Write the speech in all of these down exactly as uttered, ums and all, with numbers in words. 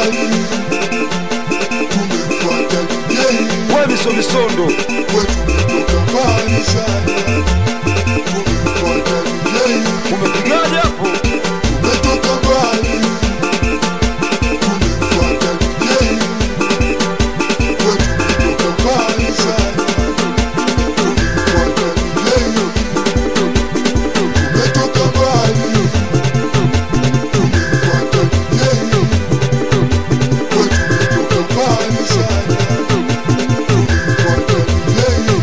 mbali, tumefuata geni. Wewe miso misondo, wewe tumetoka mbali sana, tumefuata geni. umepigaje hapo? Tumetoka mbali, tumefuata geni. Wewe tumetoka mbali sana, tumefuata geni. Tumetoka mbali, tumefuata geni. Wewe tumetoka mbali sana, tumefuata geni.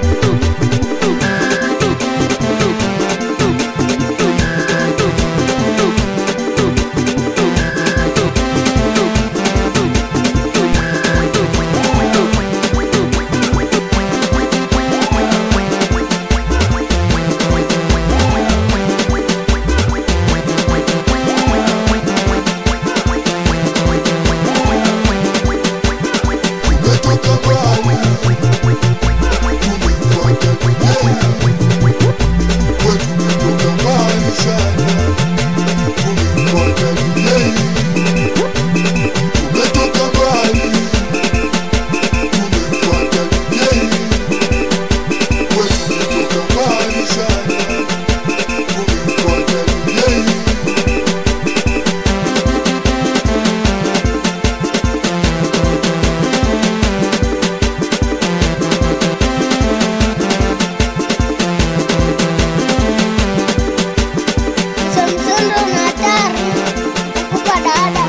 Tumetoka mbali, tumefuata geni. Wewe tumetoka mbali sana, tumefuata geni. Tumetoka mbali, tumefuata geni. Wewe tumetoka mbali sana, tumefuata geni. Msondo na hatari kukupa dada.